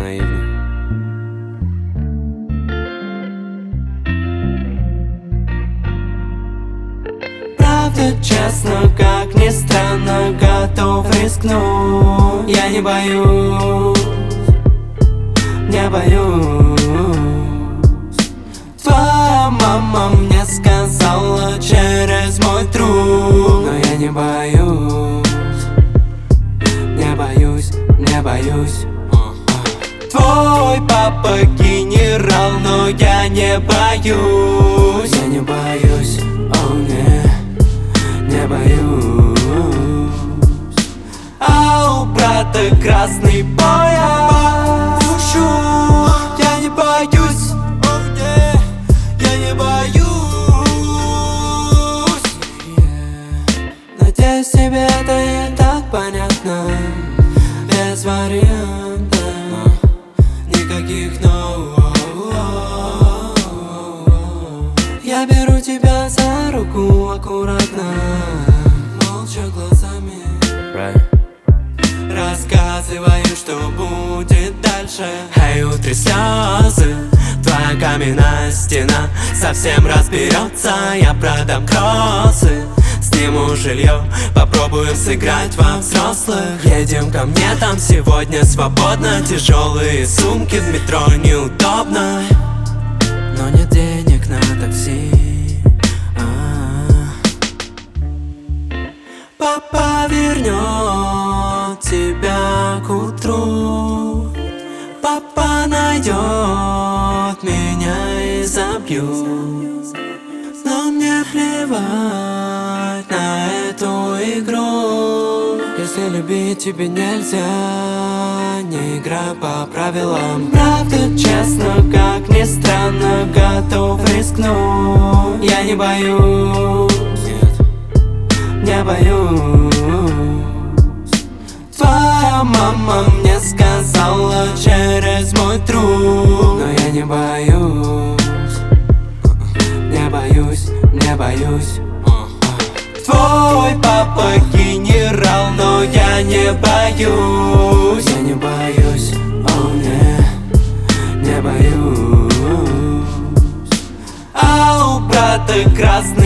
наивный. Правда, честно, как ни странно, готов рискнуть. Я не боюсь, не боюсь. Твоя мама мне сказала через мой труп, но я не боюсь, не боюсь, не боюсь. Твой папа генерал, но я не боюсь, я не боюсь, о не боюсь. А у брата красный пояс. Душу, я не боюсь, о я не боюсь. Надеюсь, тебе это и так понятно, без вариантов, никаких no. Я беру тебя за руку аккуратно, молча глазами, рассказываю, что будет дальше. Эй, утри слезы, твоя каменная стена совсем разберется. Я продам кроссы, сниму жилье, попробуем сыграть во взрослых. Едем ко мне, там сегодня свободно. Тяжелые сумки, в метро неудобно, но нет денег на такси. Папа вернет тебя к утру. Папа найдет меня и забьет, но мне плевать на эту игру. Если любить тебе нельзя, не играй по правилам. Правда, честно, как ни странно, готов рискнуть. Я не боюсь, не боюсь. Твоя мама мне сказала через мой труп, но я не боюсь, не боюсь, не боюсь. Твой папа генерал, но я не боюсь, я не боюсь, о не боюсь. А у брата красный